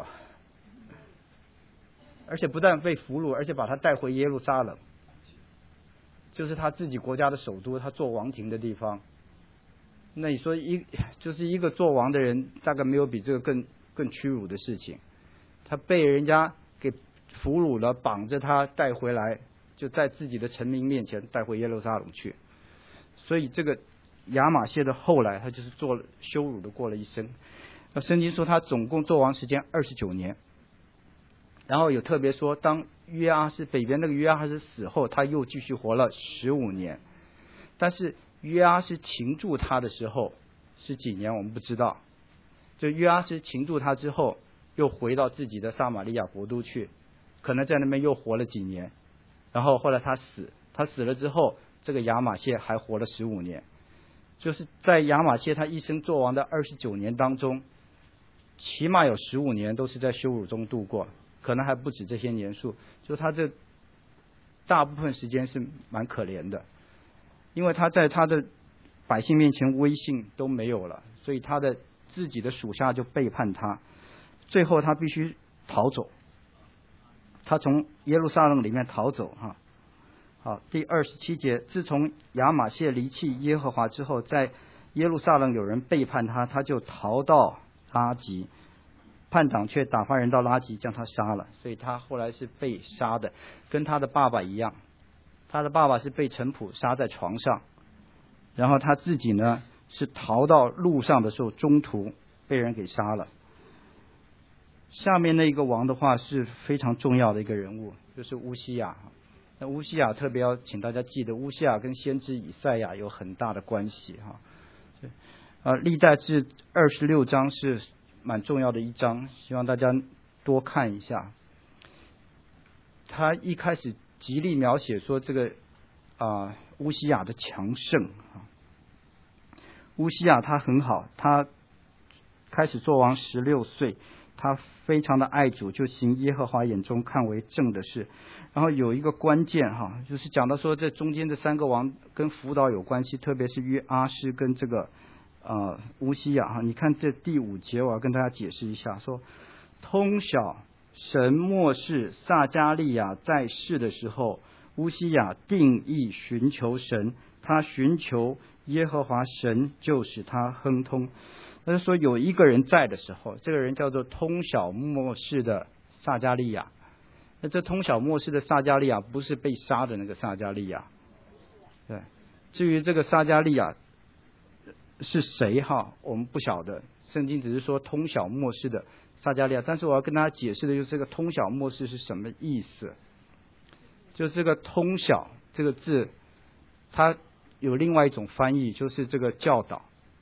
而且不但被俘虏，而且把他带回耶路撒冷，就是他自己国家的首都，他做王庭的地方。那你说就是一个做王的人，大概没有比这个更屈辱的事情。他被人家给俘虏了，绑着他带回来，就在自己的臣民面前带回耶路撒冷去。所以这个亚玛谢的后来，他就是羞辱的过了一生。圣经说他总共做王时间29年，然后有特别说，当约阿施北边那个约阿施死后，他又继续活了15年。但是约阿施擒住他的时候是几年我们不知道，就约阿施擒住他之后，又回到自己的撒玛利亚国都去，可能在那边又活了几年，然后后来他死了之后，这个亚玛谢还活了15年。就是在亚玛谢他一生做王的29年当中，起码有15年都是在羞辱中度过，可能还不止这些年数。就他这大部分时间是蛮可怜的，因为他在他的百姓面前威信都没有了，所以他的自己的属下就背叛他，最后他必须逃走，他从耶路撒冷里面逃走好，第27节，自从亚玛谢离弃耶和华之后，在耶路撒冷有人背叛他，他就逃到拉吉，叛党却打发人到拉吉将他杀了，所以他后来是被杀的，跟他的爸爸一样。他的爸爸是被陈普杀在床上，然后他自己呢是逃到路上的时候，中途被人给杀了。下面那一个王的话是非常重要的一个人物，就是乌西雅。那乌西雅特别要请大家记得，乌西雅跟先知以赛亚有很大的关系历代志26章是蛮重要的一章，希望大家多看一下。他一开始极力描写说这个乌西雅的强盛乌西雅他很好，他开始做王16岁，他非常的爱主，就行耶和华眼中看为正的事。然后有一个关键就是讲到说这中间这3个王跟辅导有关系，特别是约阿施跟这个乌西雅你看这第5节，我要跟大家解释一下，说通晓神末世撒迦利亚在世的时候，乌西雅定义寻求神，他寻求耶和华神，就使他亨通。他就说有一个人在的时候，这个人叫做通晓末世的撒迦利亚。那这通晓末世的撒迦利亚不是被杀的那个撒迦利亚，对。至于这个撒迦利亚是谁我们不晓得，圣经只是说通晓末世的撒迦利亚。但是我要跟大家解释的就是这个通晓末世是什么意思。就这个通晓这个字，它有另外一种翻译，就是这个教导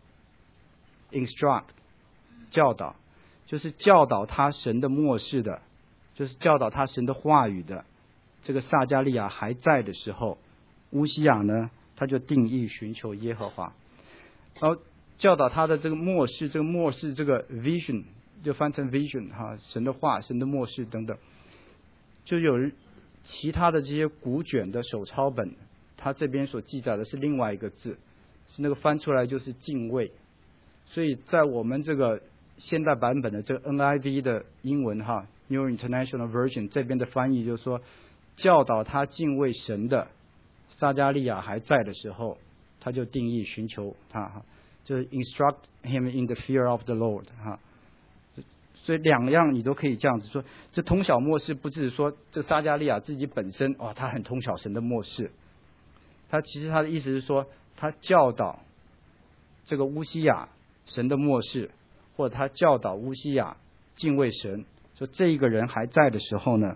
instruct 教导，就是教导他神的末世的，就是教导他神的话语的。这个撒迦利亚还在的时候，乌西雅呢他就定义寻求耶和华，然后教导他的这个末世，这个末世这个 vision 就翻成 vision 神的话，神的末世等等。就有其他的这些古卷的手抄本，他这边所记载的是另外一个字，是那个翻出来就是敬畏。所以在我们这个现代版本的这个 NIV 的英文New International Version 这边的翻译就是说，教导他敬畏神的撒迦利亚还在的时候，他就定义寻求他就是 instruct him in the fear of the Lord 所以两样你都可以这样子说。这通晓末世不只是说这撒迦利亚自己本身他很通晓神的末世，他其实他的意思是说，他教导这个乌西雅神的末世，或者他教导乌西雅敬畏神，说这一个人还在的时候呢，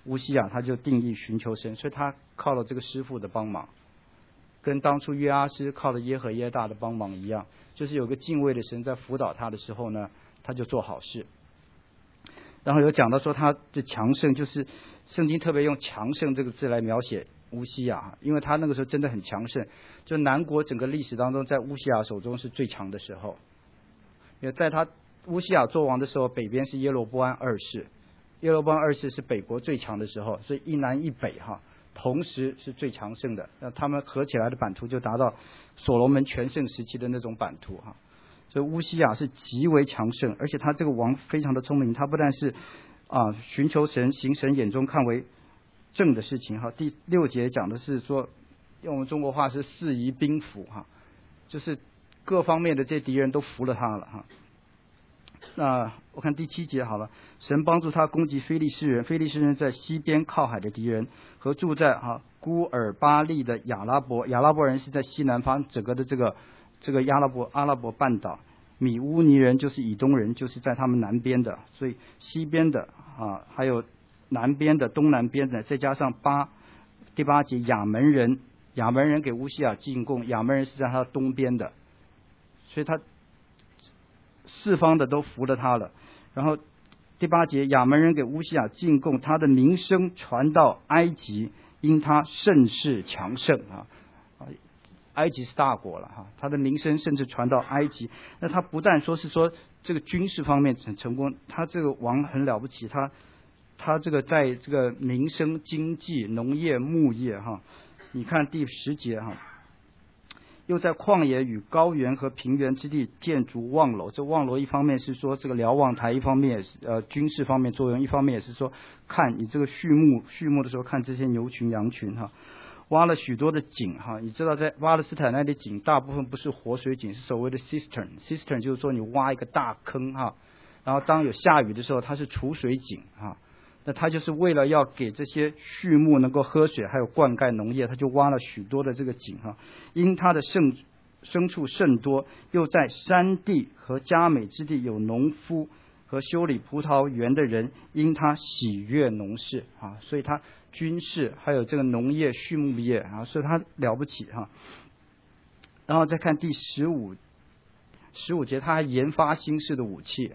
乌西雅他就定义寻求神，所以他靠了这个师傅的帮忙，跟当初约阿施靠了耶和耶大的帮忙一样，就是有个敬畏的神在辅导他的时候呢，他就做好事。然后有讲到说他的强盛，就是圣经特别用强盛这个字来描写乌西雅，因为他那个时候真的很强盛，就南国整个历史当中在乌西雅手中是最强的时候。因为在他乌西雅做王的时候，北边是耶罗波安二世，耶罗波安二世是北国最强的时候，所以一南一北同时是最强盛的，那他们合起来的版图就达到所罗门全盛时期的那种版图所以乌西雅是极为强盛，而且他这个王非常的聪明，他不但是寻求神，行神眼中看为正的事情第6节讲的是说，用我们中国话是四夷宾服就是各方面的这些敌人都服了他了那我看第7节好了，神帮助他攻击非利士人，非利士人在西边靠海的敌人，和住在孤尔巴利的亚拉伯，亚拉伯人是在西南方整个的这个阿拉伯半岛，米乌尼人就是以东人，就是在他们南边的，所以西边的还有南边的、东南边的，再加上第8节亚门人给乌西雅进贡，亚门人是在他东边的，所以他四方的都服了他了。然后第8节亚门人给乌西雅进贡，他的名声传到埃及，因他甚是强盛埃及是大国了他的名声甚至传到埃及。那他不但说是说这个军事方面很成功，他这个王很了不起，他这个在这个民生、经济、农业、牧业你看第10节又在旷野与高原和平原之地建筑望楼。这望楼一方面是说这个瞭望台，一方面也是军事方面作用，一方面也是说看你这个畜牧的时候看这些牛群羊群挖了许多的井你知道在巴勒斯坦那里井大部分不是活水井，是所谓的 cistern 就是说你挖一个大坑然后当有下雨的时候它是储水井那他就是为了要给这些畜牧能够喝水还有灌溉农业，他就挖了许多的这个井因他的牲畜甚多，又在山地和佳美之地有农夫和修理葡萄园的人，因他喜悦农事所以他军事还有这个农业畜牧业所以他了不起然后再看第15节，他还研发新式的武器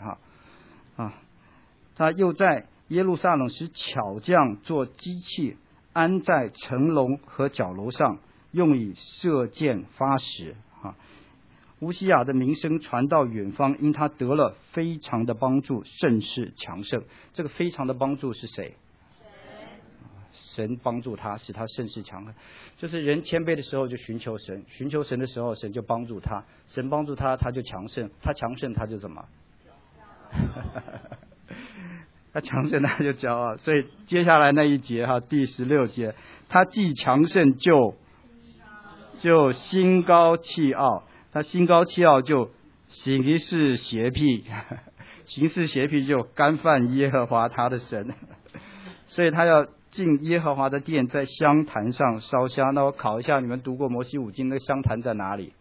他又在耶路撒冷使巧匠做机器，安在城楼和角楼上，用以射箭发石乌西雅的名声传到远方，因他得了非常的帮助，甚是强盛。这个非常的帮助是谁？神帮助他，使他甚是强盛。就是人谦卑的时候就寻求神，寻求神的时候神就帮助他，神帮助他他就强盛，他强盛他就怎么他强盛他就骄傲。所以接下来那一节第16节，他既强盛就心高气傲，他心高气傲就行事邪僻，行事邪僻就干犯耶和华他的神，所以他要进耶和华的殿，在香坛上烧香。那我考一下，你们读过摩西五经，那个香坛在哪里？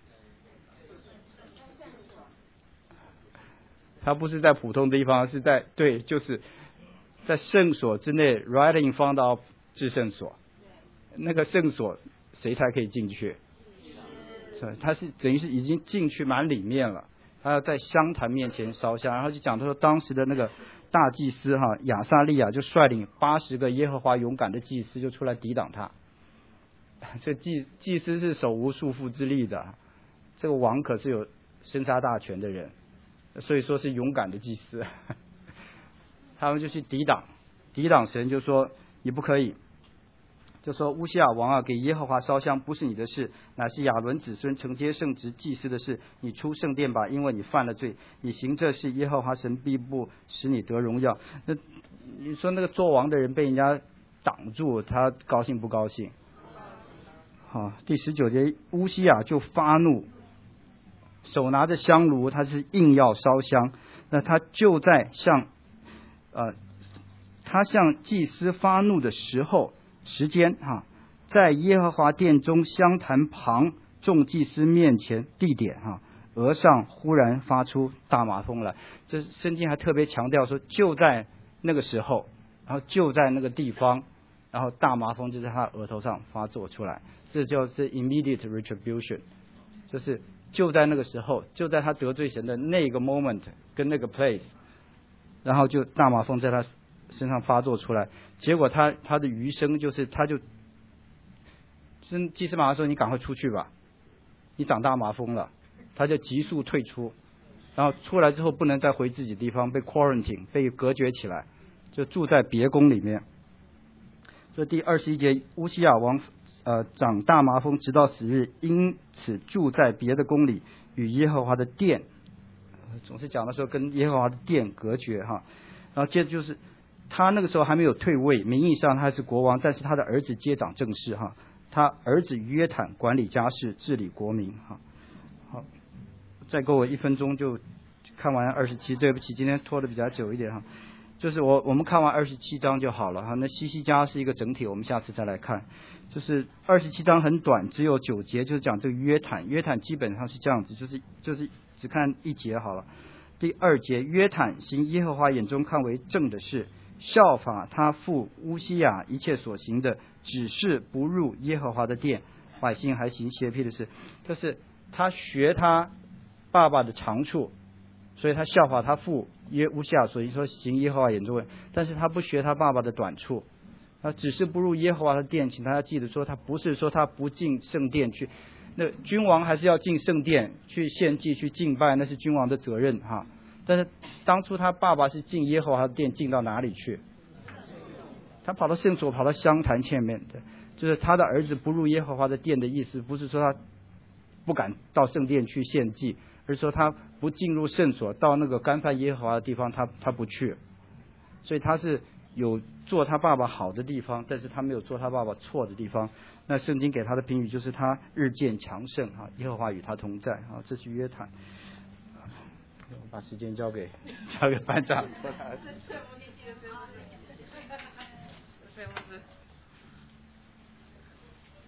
它不是在普通地方，是在就是在圣所之内 right in front of 至圣所。那个圣所谁才可以进去？他是等于是已经进去蛮里面了，他要在香坛面前烧香。然后就讲他说当时的那个大祭司亚撒利亚就率领80个耶和华勇敢的祭司就出来抵挡他。这祭司是手无束缚之力的，这个王可是有生杀大权的人，所以说是勇敢的祭司。他们就去抵挡神，就说你不可以，就说乌西雅王给耶和华烧香不是你的事，乃是亚伦子孙承接圣职祭司的事。你出圣殿吧，因为你犯了罪，你行这事，耶和华神必不使你得荣耀。那你说那个做王的人被人家挡住，他高兴不高兴？第19节，乌西雅就发怒，手拿着香炉，他是硬要烧香。那他就在他向祭司发怒的时间在耶和华殿中香坛旁众祭司面前地点额上忽然发出大麻风来。这圣经还特别强调说就在那个时候， 然后就在那个地方，然后大麻风就在他额头上发作出来，这就是 immediate retribution， 就在那个时候，就在他得罪神的那个 moment 跟那个 place， 然后就大麻风在他身上发作出来，结果他的余生就是他就祭司马上说你赶快出去吧，你长大麻风了，他就急速退出，然后出来之后不能再回自己地方，被 quarantine 被隔绝起来，就住在别宫里面。所以第21节，乌西亚王长大麻风，直到死日，因此住在别的宫里，与耶和华的殿，总是讲的时候跟耶和华的殿隔绝哈。然后接着就是他那个时候还没有退位，名义上他还是国王，但是他的儿子接掌政事哈，他儿子约坦管理家事，治理国民哈。好，再给我1分钟就看完27，对不起，今天拖得比较久一点哈。就是我们看完27章就好了哈，那西西家是一个整体，我们下次再来看。就是27章很短，只有9节，就是讲这个约坦基本上是这样子，就是只看1节好了。第2节，约坦行耶和华眼中看为正的事，效法他父乌西亚一切所行的，只是不入耶和华的殿，百姓还行邪僻的事。就是他学他爸爸的长处，所以他效法他父乌西亚，所以说行耶和华眼中的，但是他不学他爸爸的短处，他只是不入耶和华的殿。请大家记得说，他不是说他不进圣殿去，那君王还是要进圣殿去献祭去敬拜，那是君王的责任哈。但是当初他爸爸是进耶和华的殿，进到哪里去？他跑到圣所，跑到香坛前面的，就是他的儿子不入耶和华的殿的意思，不是说他不敢到圣殿去献祭，而是说他不进入圣所，到那个干犯耶和华的地方他不去。所以他是有做他爸爸好的地方，但是他没有做他爸爸错的地方。那圣经给他的评语就是他日渐强盛哈，耶和华与他同在啊，这是约坦。我把时间交给班长。